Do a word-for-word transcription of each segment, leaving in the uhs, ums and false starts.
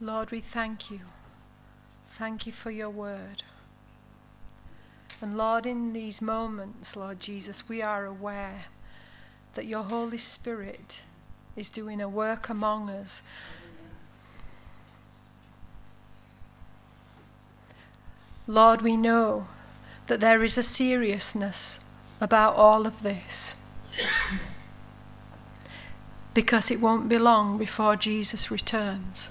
Lord, we thank you. Thank you for your word. And Lord, in these moments, Lord Jesus, we are aware that your Holy Spirit is doing a work among us. Lord, we know that there is a seriousness about all of this, because it won't be long before Jesus returns.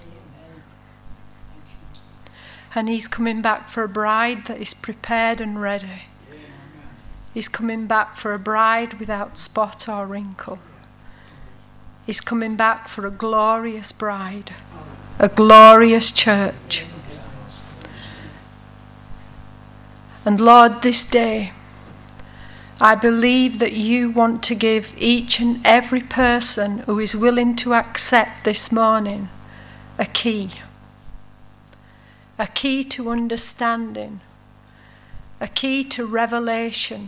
And he's coming back for a bride that is prepared and ready. He's coming back for a bride without spot or wrinkle. He's coming back for a glorious bride, a glorious church. And Lord, this day, I believe that you want to give each and every person who is willing to accept this morning a key. A key to understanding, a key to revelation,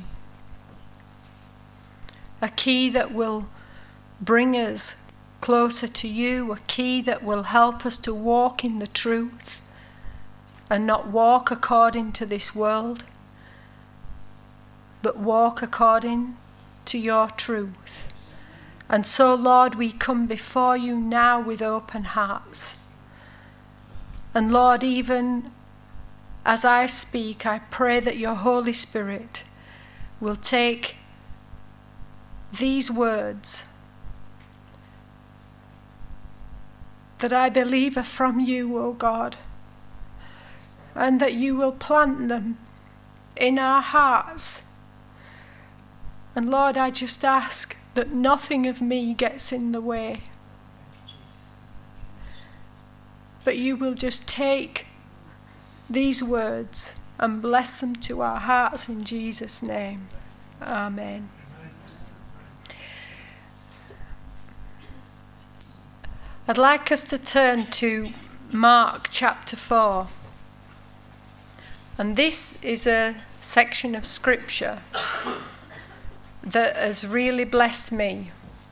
a key that will bring us closer to you, a key that will help us to walk in the truth and not walk according to this world, but walk according to your truth. And so, Lord, we come before you now with open hearts. And Lord, even as I speak, I pray that your Holy Spirit will take these words that I believe are from you, O God, and that you will plant them in our hearts. And Lord, I just ask that nothing of me gets in the way, but you will just take these words and bless them to our hearts in Jesus' name. Amen. I'd like us to turn to Mark chapter four. And this is a section of scripture that has really blessed me.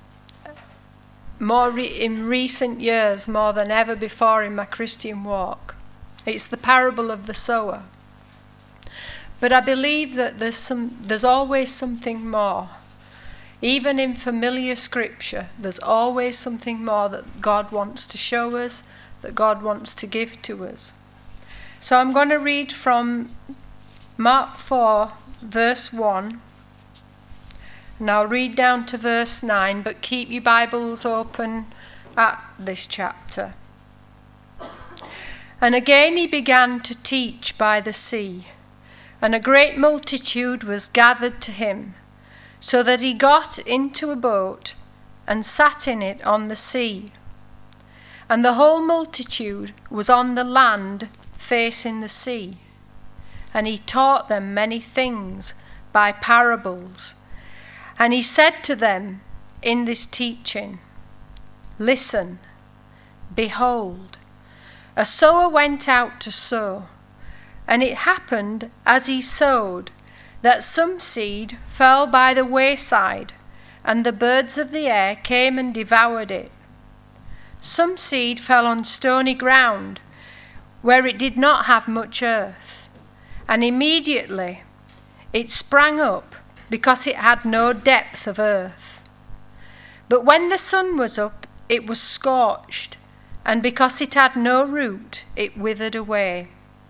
More re- in recent years, more than ever before in my Christian walk. It's the parable of the sower. But I believe that there's some, there's always something more. Even in familiar scripture, there's always something more that God wants to show us, that God wants to give to us. So I'm going to read from Mark four, verse one. And I'll read down to verse nine, but keep your Bibles open at this chapter. And again he began to teach by the sea, and a great multitude was gathered to him, so that he got into a boat and sat in it on the sea. And the whole multitude was on the land facing the sea. And he taught them many things by parables. And he said to them in this teaching, "Listen, behold, a sower went out to sow, and it happened as he sowed that some seed fell by the wayside, and the birds of the air came and devoured it. Some seed fell on stony ground, where it did not have much earth, and immediately it sprang up, because it had no depth of earth. But when the sun was up, it was scorched, and because it had no root, it withered away.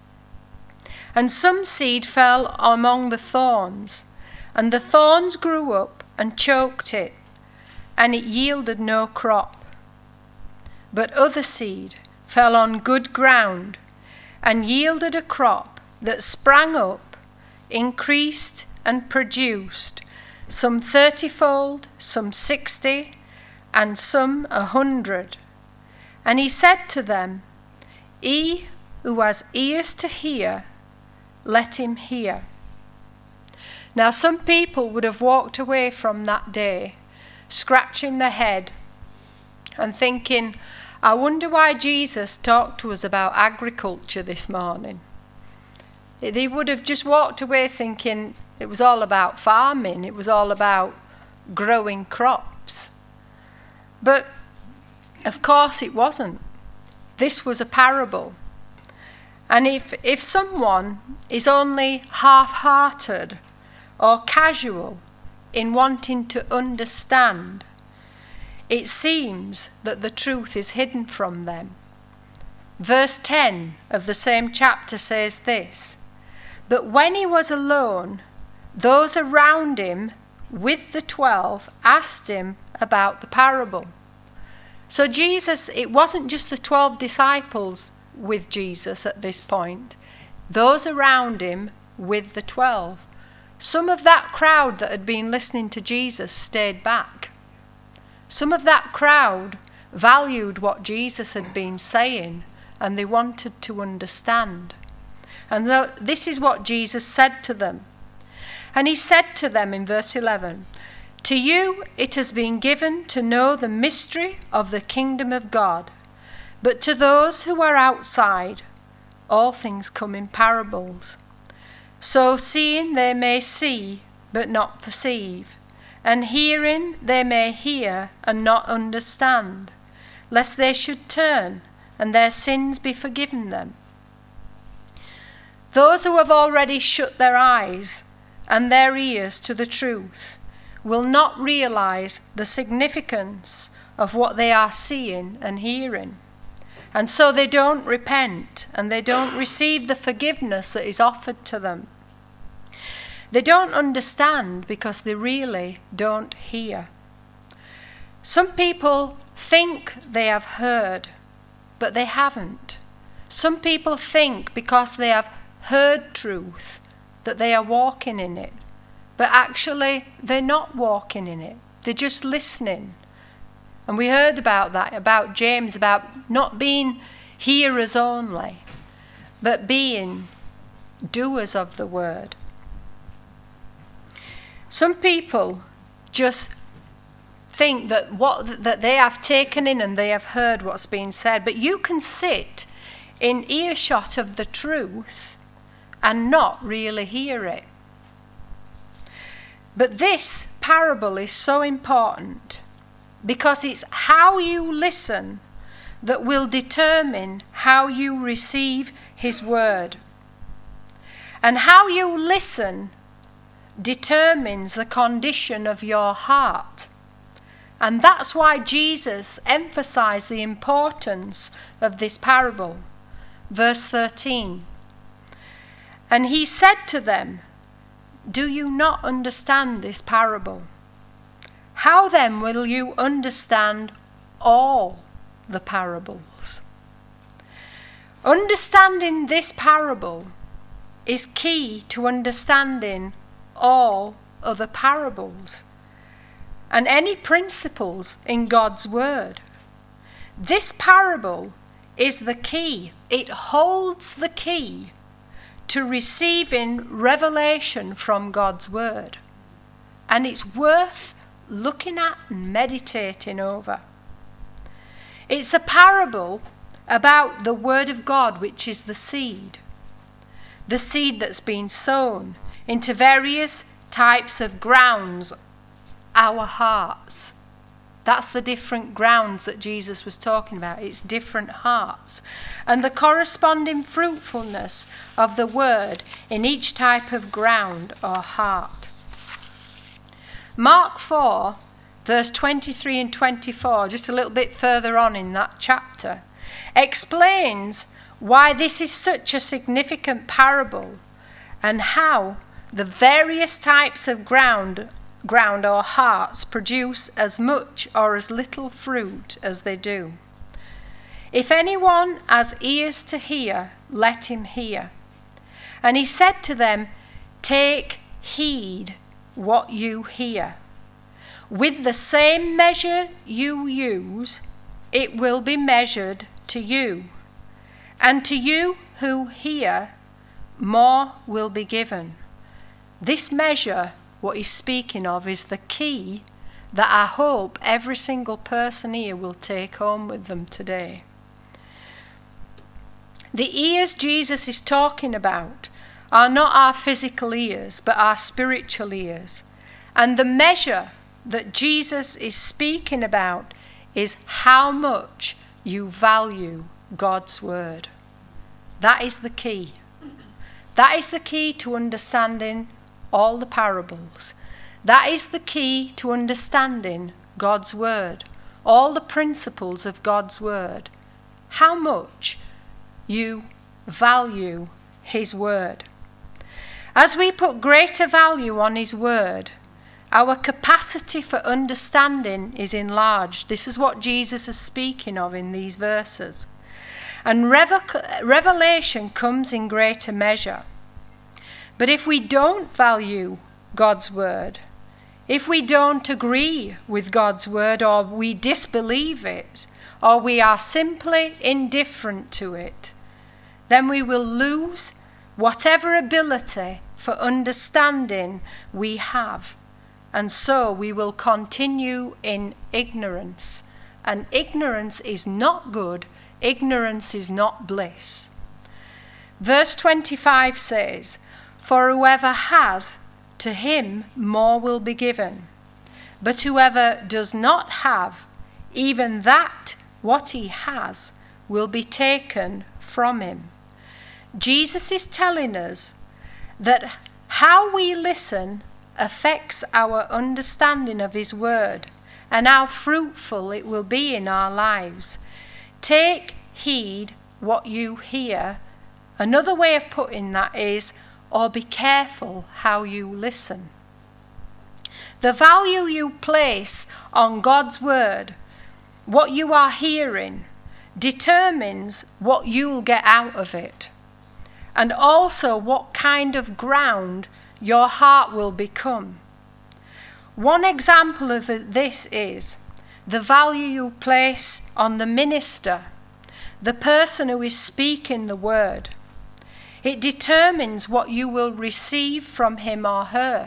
And some seed fell among the thorns, and the thorns grew up and choked it, and it yielded no crop. But other seed fell on good ground, and yielded a crop that sprang up, increased, and produced some thirtyfold, some sixty, and some a hundred. And he said to them, He who has ears to hear, let him hear. Now some people would have walked away from that day, scratching their head and thinking, I wonder why Jesus talked to us about agriculture this morning. They would have just walked away thinking it was all about farming, it was all about growing crops. But of course it wasn't. this was a parable. And if, if someone is only half-hearted or casual in wanting to understand, it seems that the truth is hidden from them. Verse ten of the same chapter says this: "But when he was alone, those around him with the twelve asked him about the parable." So Jesus, it wasn't just the twelve disciples with Jesus at this point. Those around him with the twelve. Some of that crowd that had been listening to Jesus stayed back. Some of that crowd valued what Jesus had been saying, and they wanted to understand. And th- this is what Jesus said to them. And he said to them in verse eleven, "To you it has been given to know the mystery of the kingdom of God, but to those who are outside, all things come in parables. So seeing they may see, but not perceive, and hearing they may hear and not understand, lest they should turn and their sins be forgiven them." Those who have already shut their eyes and their ears to the truth will not realize the significance of what they are seeing and hearing. And so they don't repent and they don't receive the forgiveness that is offered to them. They don't understand because they really don't hear. Some people think they have heard, but they haven't. Some people think because they have heard truth that they are walking in it, but actually they're not walking in it. They're just listening. And we heard about that, about James, about not being hearers only, but being doers of the word. Some people just think that what that they have taken in and they have heard what's been said, but you can sit in earshot of the truth and not really hear it. But this parable is so important because it's how you listen that will determine how you receive his word. And how you listen determines the condition of your heart. And that's why Jesus emphasized the importance of this parable. Verse thirteen. "And he said to them, 'Do you not understand this parable? How then will you understand all the parables?'" Understanding this parable is key to understanding all other parables and any principles in God's word. This parable is the key. It holds the key to receiving revelation from God's word. And it's worth looking at and meditating over. It's a parable about the word of God, which is the seed. The seed that's been sown into various types of grounds, our hearts. That's the different grounds that Jesus was talking about. It's different hearts. And the corresponding fruitfulness of the word in each type of ground or heart. Mark four, verse twenty-three and twenty-four, just a little bit further on in that chapter, explains why this is such a significant parable and how the various types of ground ground or hearts produce as much or as little fruit as they do. "If anyone has ears to hear, let him hear." And he said to them, "Take heed what you hear. With the same measure you use, it will be measured to you. And to you who hear, more will be given." This measure, what he's speaking of, is the key that I hope every single person here will take home with them today. The ears Jesus is talking about are not our physical ears, but our spiritual ears. And the measure that Jesus is speaking about is how much you value God's word. That is the key. That is the key to understanding all the parables. That is the key to understanding God's word, all the principles of God's word. How much you value his word. As we put greater value on his word, our capacity for understanding is enlarged. This is what Jesus is speaking of in these verses. And revelation comes in greater measure. But if we don't value God's word, if we don't agree with God's word, or we disbelieve it, or we are simply indifferent to it, then we will lose whatever ability for understanding we have. And so we will continue in ignorance. And ignorance is not good. Ignorance is not bliss. Verse twenty-five says, "For whoever has, to him more will be given. But whoever does not have, even that what he has will be taken from him." Jesus is telling us that how we listen affects our understanding of his word and how fruitful it will be in our lives. Take heed what you hear. Another way of putting that is, or be careful how you listen. The value you place on God's word, what you are hearing, determines what you'll get out of it, and also what kind of ground your heart will become. One example of this is the value you place on the minister, the person who is speaking the word. It determines what you will receive from him or her.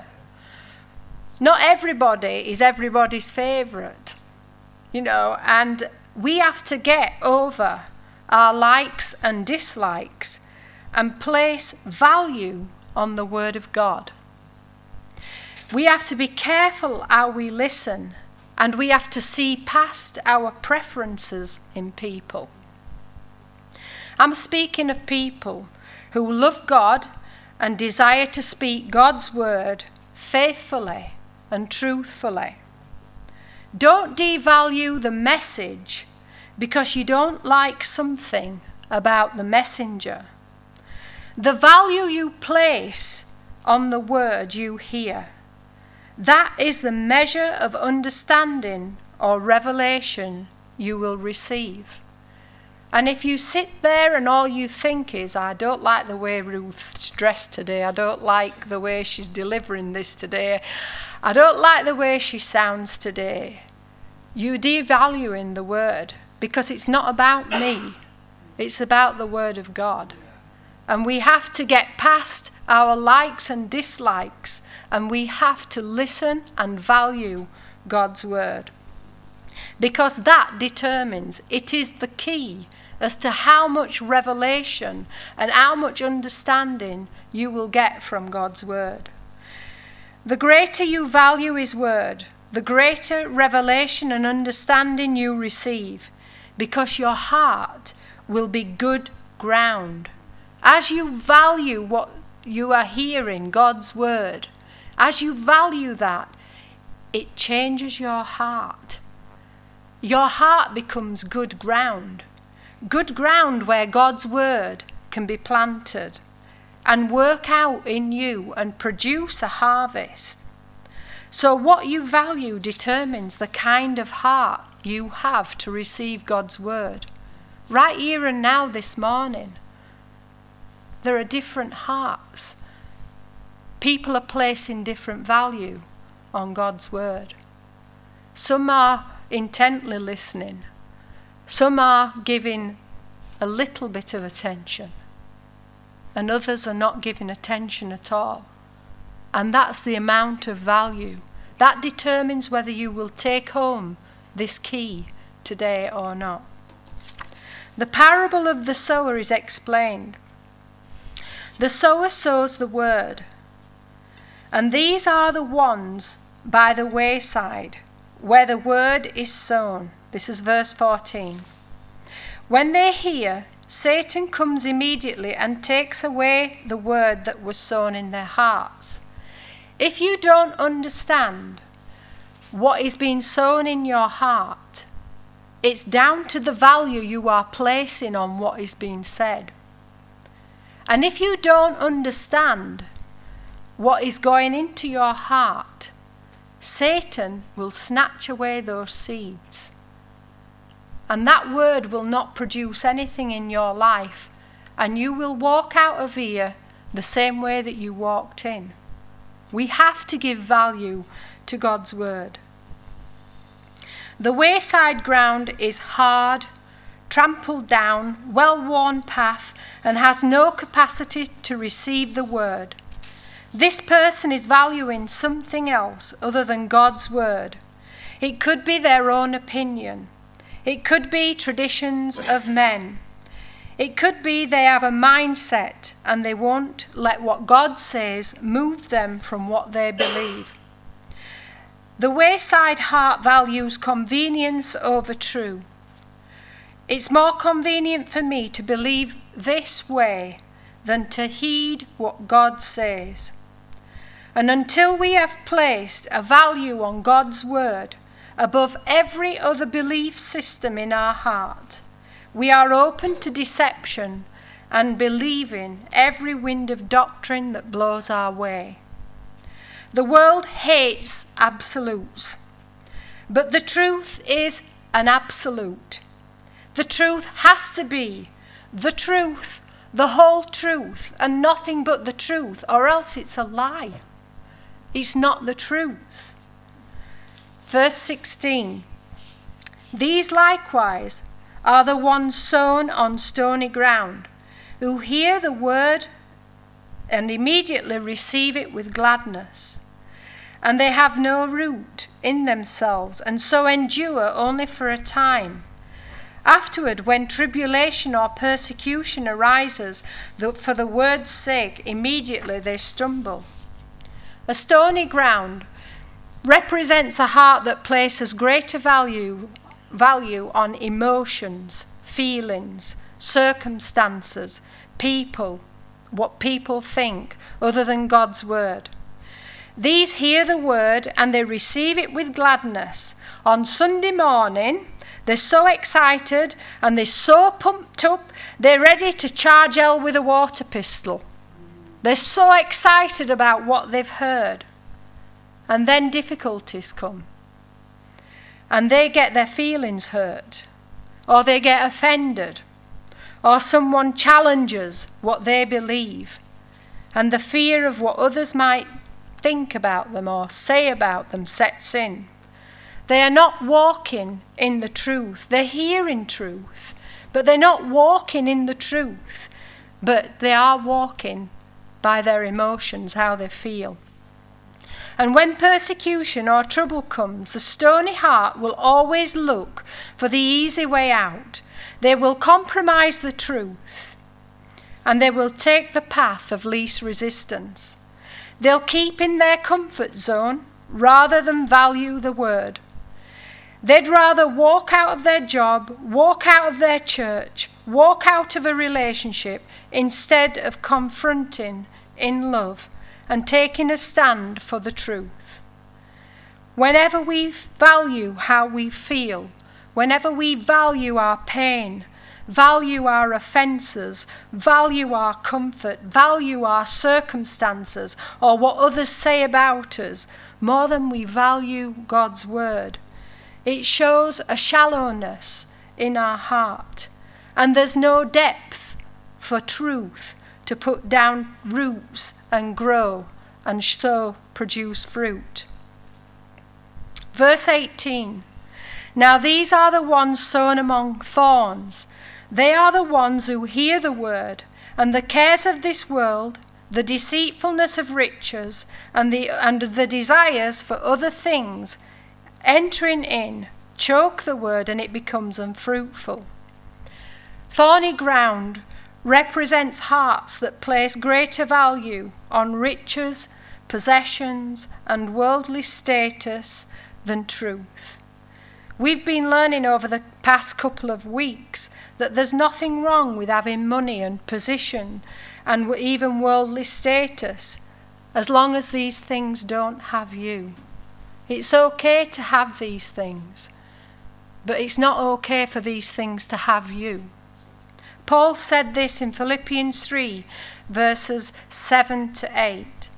Not everybody is everybody's favourite, you know, and we have to get over our likes and dislikes and place value on the word of God. We have to be careful how we listen, and we have to see past our preferences in people. I'm speaking of people who love God and desire to speak God's word faithfully and truthfully. Don't devalue the message because you don't like something about the messenger. The value you place on the word you hear, that is the measure of understanding or revelation you will receive. And if you sit there and all you think is, I don't like the way Ruth's dressed today, I don't like the way she's delivering this today, I don't like the way she sounds today, you're devaluing the word, because it's not about me, it's about the word of God. And we have to get past our likes and dislikes, and we have to listen and value God's word. Because that determines, it is the key as to how much revelation and how much understanding you will get from God's word. The greater you value his word, the greater revelation and understanding you receive, because your heart will be good ground. As you value what you are hearing, God's word, as you value that, it changes your heart. Your heart becomes good ground. Good ground where God's word can be planted and work out in you and produce a harvest. So what you value determines the kind of heart you have to receive God's word. Right here and now this morning, there are different hearts. People are placing different value on God's word. Some are intently listening. Some are giving a little bit of attention. And others are not giving attention at all. And that's the amount of value. That determines whether you will take home this key today or not. The parable of the sower is explained. The sower sows the word, and these are the ones by the wayside where the word is sown. This is verse fourteen. When they hear, Satan comes immediately and takes away the word that was sown in their hearts. If you don't understand what is being sown in your heart, it's down to the value you are placing on what is being said. And if you don't understand what is going into your heart, Satan will snatch away those seeds. And that word will not produce anything in your life. And you will walk out of here the same way that you walked in. We have to give value to God's word. The wayside ground is hard, trampled down, well-worn path, and has no capacity to receive the word. This person is valuing something else other than God's word. It could be their own opinion. It could be traditions of men. It could be they have a mindset and they won't let what God says move them from what they believe. The wayside heart values convenience over truth. It's more convenient for me to believe this way than to heed what God says. And until we have placed a value on God's word above every other belief system in our heart, we are open to deception and believing every wind of doctrine that blows our way. The world hates absolutes, but the truth is an absolute. The truth has to be the truth, the whole truth, and nothing but the truth, or else it's a lie. It's not the truth. Verse sixteen. These likewise are the ones sown on stony ground, who hear the word and immediately receive it with gladness. And they have no root in themselves, and so endure only for a time. Afterward, when tribulation or persecution arises for the word's sake, immediately they stumble. A stony ground represents a heart that places greater value, value on emotions, feelings, circumstances, people, what people think, other than God's word. These hear the word and they receive it with gladness. On Sunday morning, they're so excited and they're so pumped up, they're ready to charge hell with a water pistol. They're so excited about what they've heard. And then difficulties come. And they get their feelings hurt. Or they get offended. Or someone challenges what they believe. And the fear of what others might think about them or say about them sets in. They are not walking in the truth. They're hearing truth, but they're not walking in the truth. But they are walking by their emotions, how they feel. And when persecution or trouble comes, the stony heart will always look for the easy way out. They will compromise the truth, and they will take the path of least resistance. They'll keep in their comfort zone rather than value the word. They'd rather walk out of their job, walk out of their church, walk out of a relationship instead of confronting in love and taking a stand for the truth. Whenever we value how we feel, whenever we value our pain, value our offences, value our comfort, value our circumstances, or what others say about us, more than we value God's word, it shows a shallowness in our heart, and there's no depth for truth to put down roots and grow and so produce fruit. Verse eighteen. Now these are the ones sown among thorns. They are the ones who hear the word, and the cares of this world, the deceitfulness of riches, and the, and the desires for other things, entering in, choke the word, and it becomes unfruitful. Thorny ground represents hearts that place greater value on riches, possessions, and worldly status than truth. We've been learning over the past couple of weeks that there's nothing wrong with having money and position and even worldly status, as long as these things don't have you. It's okay to have these things, but it's not okay for these things to have you. Paul said this in Philippians three, verses seven to eight.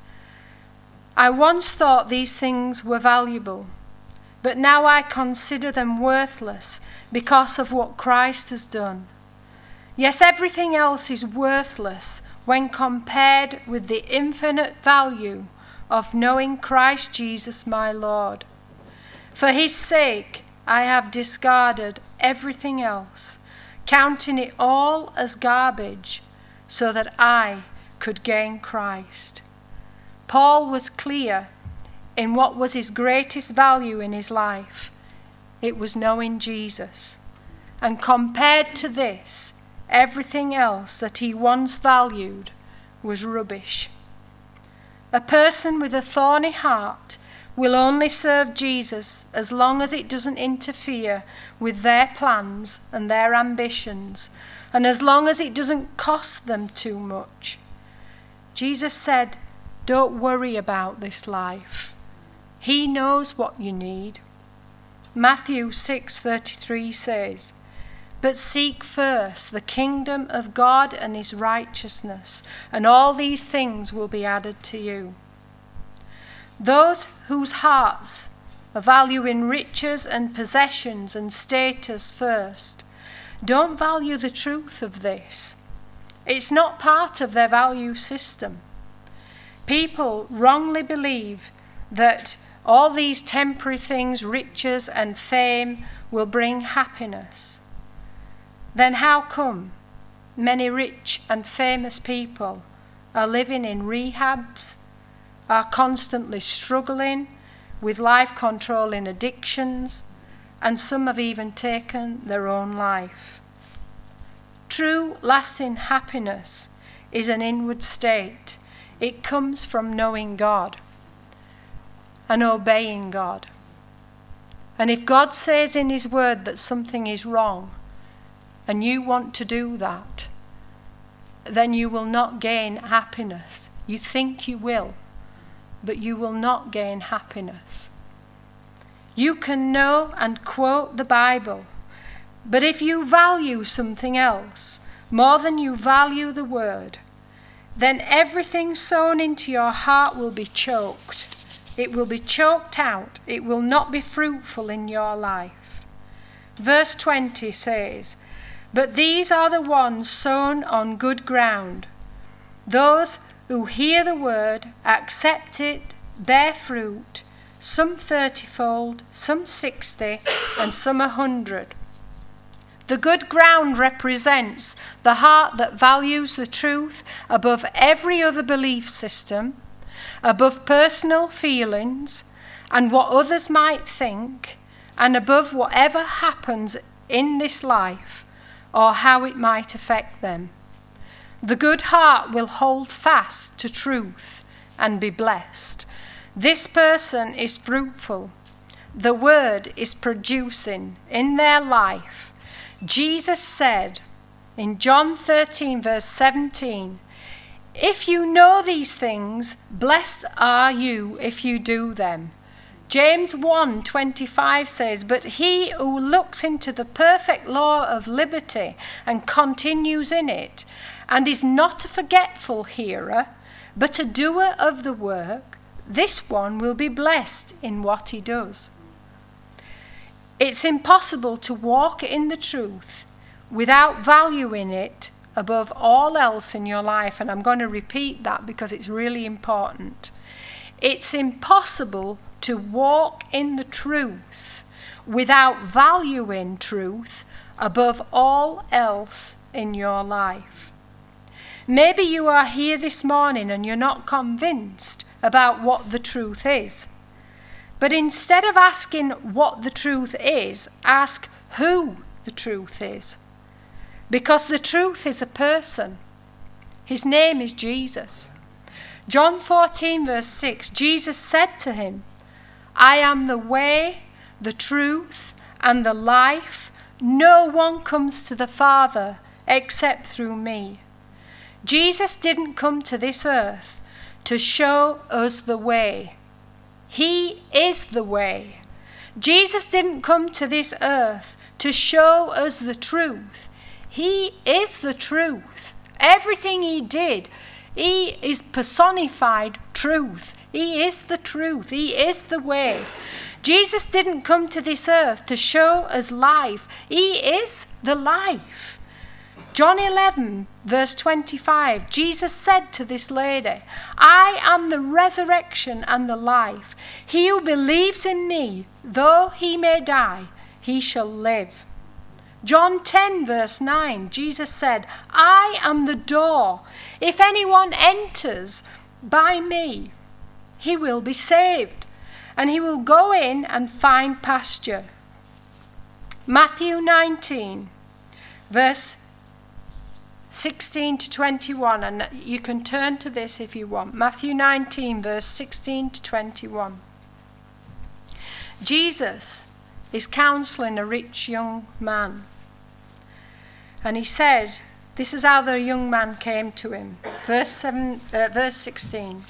I once thought these things were valuable, but now I consider them worthless because of what Christ has done. Yes, everything else is worthless when compared with the infinite value of knowing Christ Jesus my Lord. For his sake I have discarded everything else, counting it all as garbage, so that I could gain Christ. Paul was clear in what was his greatest value in his life. It was knowing Jesus. And compared to this, everything else that he once valued was rubbish. A person with a thorny heart will only serve Jesus as long as it doesn't interfere with their plans and their ambitions, and as long as it doesn't cost them too much. Jesus said, don't worry about this life. He knows what you need. Matthew six thirty-three says, but seek first the kingdom of God and his righteousness, and all these things will be added to you. Those whose hearts are valuing riches and possessions and status first don't value the truth of this. It's not part of their value system. People wrongly believe that all these temporary things, riches and fame, will bring happiness. Then how come many rich and famous people are living in rehabs, are constantly struggling with life-controlling addictions, and some have even taken their own life? True, lasting happiness is an inward state. It comes from knowing God and obeying God. And if God says in his word that something is wrong, and you want to do that, then you will not gain happiness. You think you will, but you will not gain happiness. You can know and quote the Bible, but if you value something else more than you value the word, then everything sown into your heart will be choked. It will be choked out. It will not be fruitful in your life. Verse twenty says, but these are the ones sown on good ground, those who hear the word, accept it, bear fruit, some thirtyfold, some sixty, and some a hundred. The good ground represents the heart that values the truth above every other belief system, above personal feelings and what others might think, and above whatever happens in this life or how it might affect them. The good heart will hold fast to truth and be blessed. This person is fruitful. The word is producing in their life. Jesus said in John thirteen, verse seventeen, if you know these things, blessed are you if you do them. James one twenty-five says, but he who looks into the perfect law of liberty and continues in it, and is not a forgetful hearer, but a doer of the work, this one will be blessed in what he does. It's impossible to walk in the truth without valuing it above all else in your life, and I'm going to repeat that because it's really important. It's impossible to walk in the truth without valuing truth above all else in your life. Maybe you are here this morning and you're not convinced about what the truth is. But instead of asking what the truth is, ask who the truth is. Because the truth is a person. His name is Jesus. John fourteen, verse six, Jesus said to him, I am the way, the truth, and the life. No one comes to the Father except through me. Jesus didn't come to this earth to show us the way. He is the way. Jesus didn't come to this earth to show us the truth. He is the truth. Everything he did, he is personified truth. He is the truth. He is the way. Jesus didn't come to this earth to show us life. He is the life. John eleven, verse twenty-five, Jesus said to this lady, I am the resurrection and the life. He who believes in me, though he may die, he shall live. John ten, verse nine, Jesus said, I am the door. If anyone enters by me, he will be saved, and he will go in and find pasture. Matthew nineteen, verse sixteen to twenty-one, and you can turn to this if you want. Matthew nineteen, verse sixteen to twenty-one. Jesus is counseling a rich young man. And he said, this is how the young man came to him. Verse seven, uh, verse sixteen.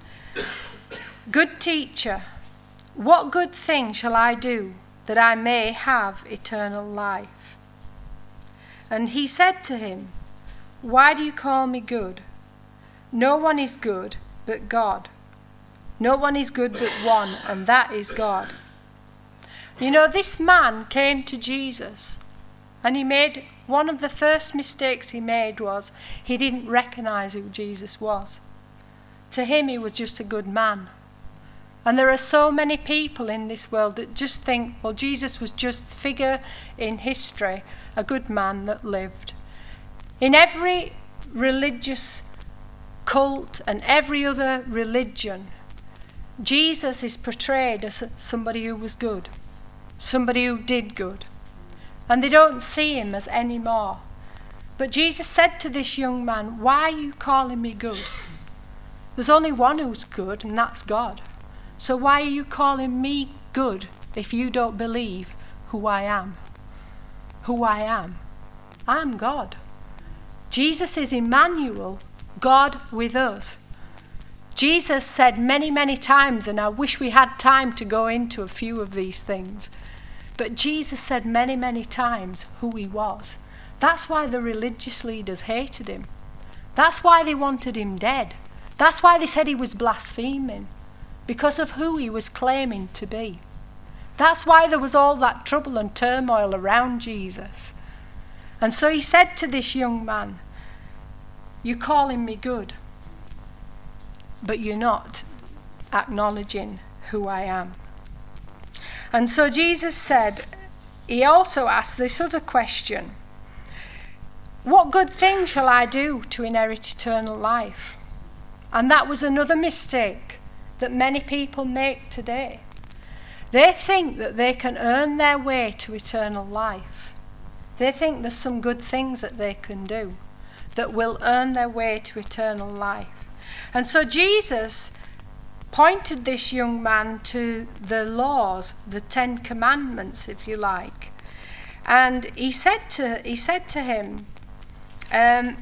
Good teacher, what good thing shall I do that I may have eternal life? And he said to him, why do you call me good? No one is good but God. No one is good but one, and that is God. You know, this man came to Jesus, and he made one of the first mistakes he made was he didn't recognize who Jesus was. To him, he was just a good man. And there are so many people in this world that just think, well, Jesus was just a figure in history, a good man that lived. In every religious cult and every other religion, Jesus is portrayed as somebody who was good, somebody who did good. And they don't see him as any more. But Jesus said to this young man, why are you calling me good? There's only one who's good, and that's God. So why are you calling me good if you don't believe who I am? Who I am? I'm God. Jesus is Emmanuel, God with us. Jesus said many, many times, and I wish we had time to go into a few of these things, but Jesus said many, many times who he was. That's why the religious leaders hated him. That's why they wanted him dead. That's why they said he was blaspheming, because of who he was claiming to be. That's why there was all that trouble and turmoil around Jesus. And so he said to this young man, you're calling me good, but you're not acknowledging who I am. And so Jesus said, he also asked this other question, what good thing shall I do to inherit eternal life? And that was another mistake that many people make today. They think that they can earn their way to eternal life. They think there's some good things that they can do that will earn their way to eternal life. And so Jesus pointed this young man to the laws, the Ten Commandments, if you like. And he said to, he said to him, um,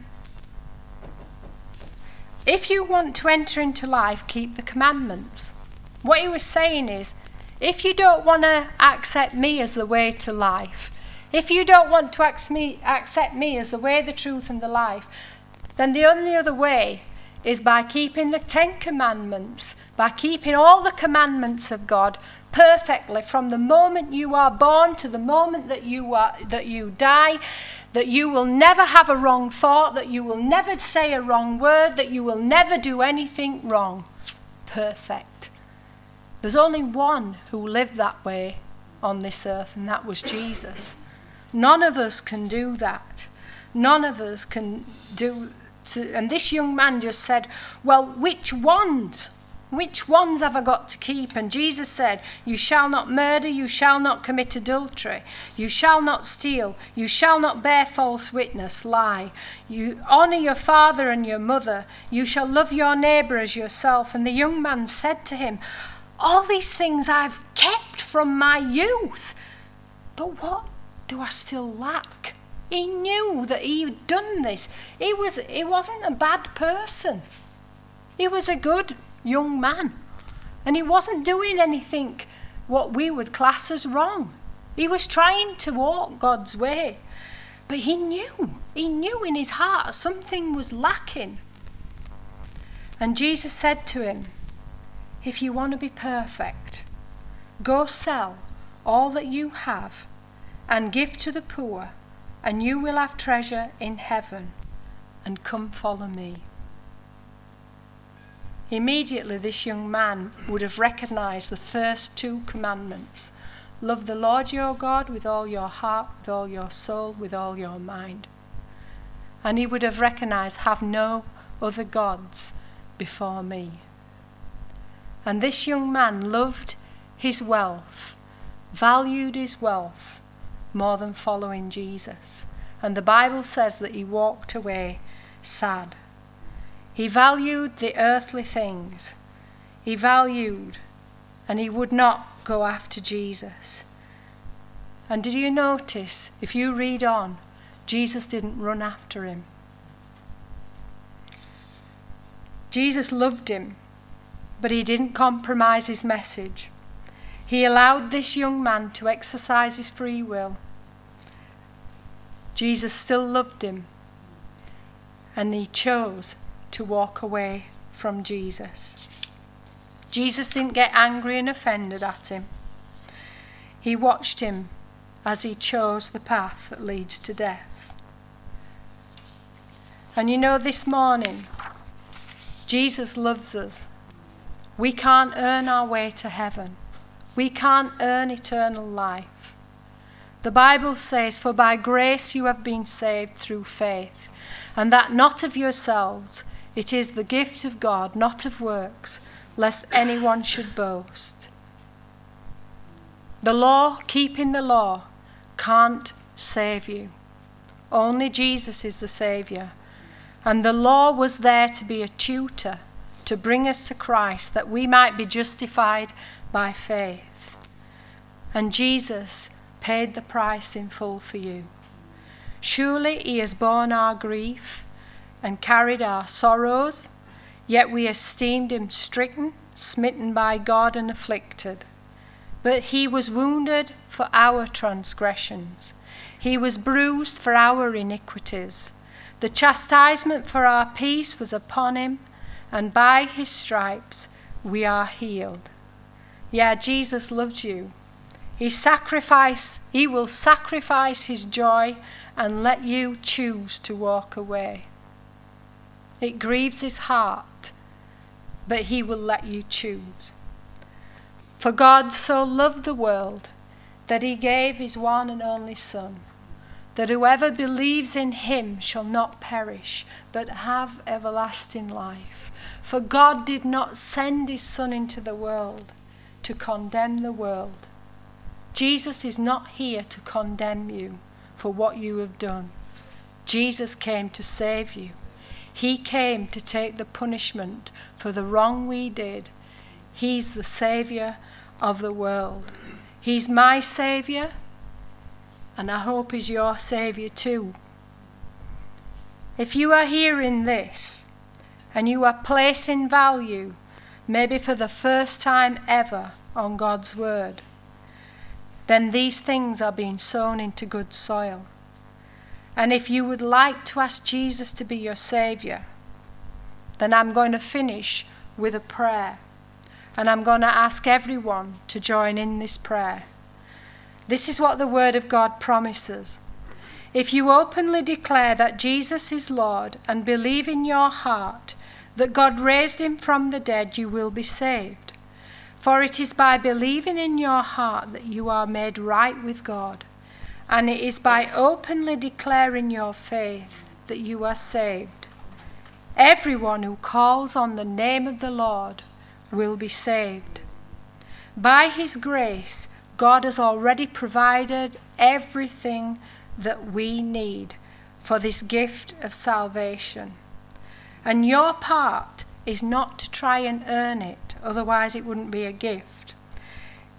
if you want to enter into life, keep the commandments. What he was saying is, if you don't want to accept me as the way to life, if you don't want to accept me as the way, the truth, and the life, then the only other way is by keeping the Ten Commandments, by keeping all the commandments of God perfectly from the moment you are born to the moment that you are that you die, that you will never have a wrong thought, that you will never say a wrong word, that you will never do anything wrong. Perfect. There's only one who lived that way on this earth, and that was Jesus. None of us can do that. None of us can do. To, and this young man just said, well, which ones? Which ones have I got to keep? And Jesus said, you shall not murder, you shall not commit adultery, you shall not steal, you shall not bear false witness, lie. You honour your father and your mother, you shall love your neighbour as yourself. And the young man said to him, all these things I've kept from my youth. But what do I still lack? He knew that he had done this. He, was, he wasn't a bad person. He was a good young man. And he wasn't doing anything what we would class as wrong. He was trying to walk God's way. But he knew, he knew in his heart something was lacking. And Jesus said to him, if you want to be perfect, go sell all that you have and give to the poor, and you will have treasure in heaven, and come follow me. Immediately this young man would have recognized the first two commandments. Love the Lord your God with all your heart, with all your soul, with all your mind. And he would have recognized, have no other gods before me. And this young man loved his wealth, valued his wealth more than following Jesus. And the Bible says that he walked away sad. He valued the earthly things. He valued, and he would not go after Jesus. And did you notice, if you read on, Jesus didn't run after him. Jesus loved him, but he didn't compromise his message. He allowed this young man to exercise his free will. Jesus still loved him, and he chose to walk away from Jesus. Jesus didn't get angry and offended at him. He watched him as he chose the path that leads to death. And you know, this morning, Jesus loves us. We can't earn our way to heaven. We can't earn eternal life. The Bible says, for by grace you have been saved through faith, and that not of yourselves. It is the gift of God, not of works, lest anyone should boast. The law, keeping the law, can't save you. Only Jesus is the Saviour. And the law was there to be a tutor, to bring us to Christ, that we might be justified by faith. And Jesus paid the price in full for you. Surely he has borne our grief and carried our sorrows, yet we esteemed him stricken, smitten by God and afflicted. But he was wounded for our transgressions. He was bruised for our iniquities. The chastisement for our peace was upon him, and by his stripes we are healed. Yeah, Jesus loves you. He sacrifice, he will sacrifice his joy and let you choose to walk away. It grieves his heart, but he will let you choose. For God so loved the world that he gave his one and only Son, that whoever believes in him shall not perish, but have everlasting life. For God did not send his Son into the world to condemn the world. Jesus is not here to condemn you for what you have done. Jesus came to save you. He came to take the punishment for the wrong we did. He's the Saviour of the world. He's my Saviour, and I hope he's your Saviour too. If you are hearing this, and you are placing value, maybe for the first time ever, on God's word, then these things are being sown into good soil. And if you would like to ask Jesus to be your Saviour, then I'm going to finish with a prayer. And I'm going to ask everyone to join in this prayer. This is what the Word of God promises. If you openly declare that Jesus is Lord and believe in your heart that God raised him from the dead, you will be saved. For it is by believing in your heart that you are made right with God. And it is by openly declaring your faith that you are saved. Everyone who calls on the name of the Lord will be saved. By his grace, God has already provided everything that we need for this gift of salvation. And your part is not to try and earn it, otherwise it wouldn't be a gift.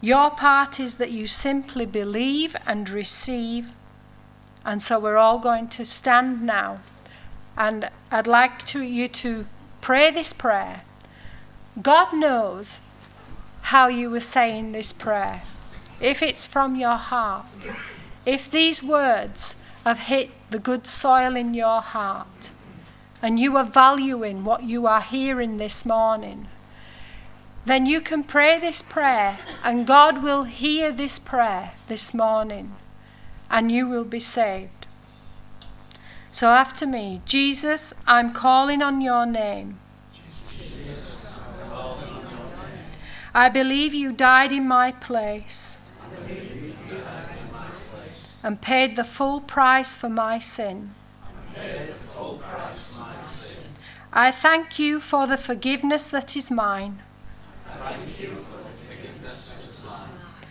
Your part is that you simply believe and receive. And so we're all going to stand now. And I'd like to, you to pray this prayer. God knows how you were saying this prayer. If it's from your heart, if these words have hit the good soil in your heart, and you are valuing what you are hearing this morning, then you can pray this prayer, and God will hear this prayer this morning, and you will be saved. So after me, Jesus, I'm calling on your name. Jesus, I'm calling on your name. I believe you died in my place, I believe you died in my place, and paid the full price for my sin. and paid the full price for my sin. I thank you for the forgiveness that is mine. Thank you for the forgiveness that is mine.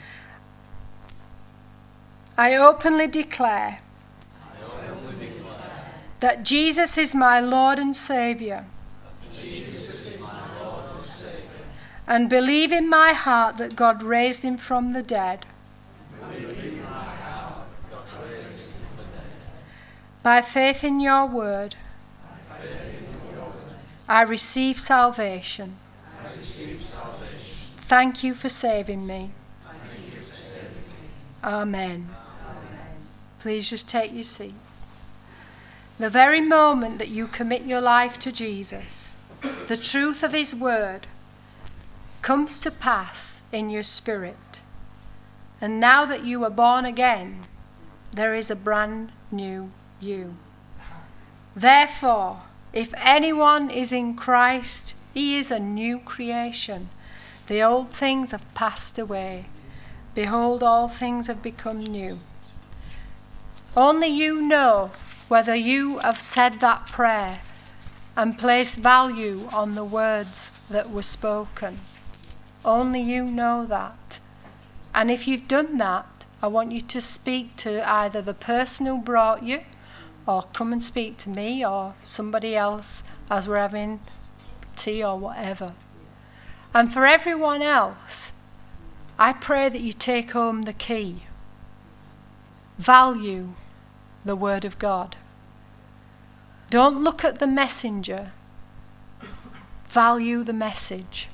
I openly declare I openly declare that Jesus is my Lord and Saviour, that Jesus is my Lord and Saviour. and believe in my heart that God raised him from the dead. I believe in my heart that God raised him from the dead. By faith in your word, By faith in your word, I receive salvation. I receive salvation. Thank you for saving me. Thank you for saving me. Amen. Please just take your seat. The very moment that you commit your life to Jesus, the truth of his word comes to pass in your spirit. And now that you are born again, there is a brand new you. Therefore, if anyone is in Christ, he is a new creation. The old things have passed away. Behold, all things have become new. Only you know whether you have said that prayer and placed value on the words that were spoken. Only you know that. And if you've done that, I want you to speak to either the person who brought you, or come and speak to me or somebody else as we're having tea or whatever. And for everyone else, I pray that you take home the key. Value the word of God. Don't look at the messenger. Value the message.